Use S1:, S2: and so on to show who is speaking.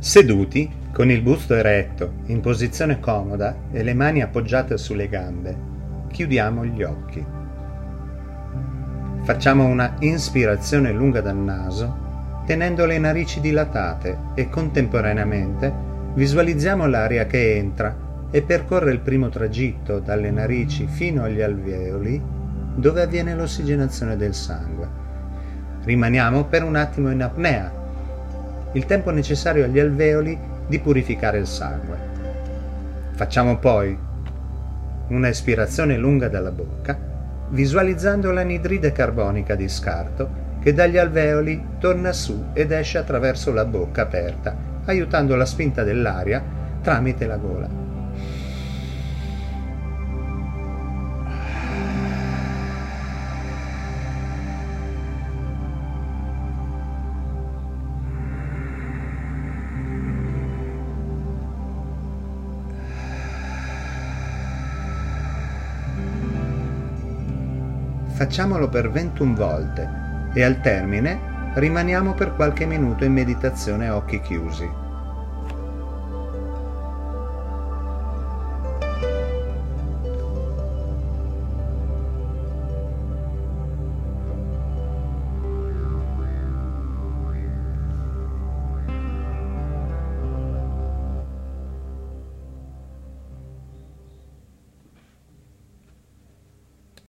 S1: Seduti, con il busto eretto, in posizione comoda e le mani appoggiate sulle gambe, chiudiamo gli occhi. Facciamo una inspirazione lunga dal naso, tenendo le narici dilatate e contemporaneamente visualizziamo l'aria che entra e percorre il primo tragitto dalle narici fino agli alveoli, dove avviene l'ossigenazione del sangue. Rimaniamo per un attimo in apnea, il tempo necessario agli alveoli di purificare il sangue. Facciamo poi una espirazione lunga dalla bocca, visualizzando l'anidride carbonica di scarto che dagli alveoli torna su ed esce attraverso la bocca aperta, aiutando la spinta dell'aria tramite la gola. Facciamolo per 21 volte e al termine rimaniamo per qualche minuto in meditazione a occhi chiusi.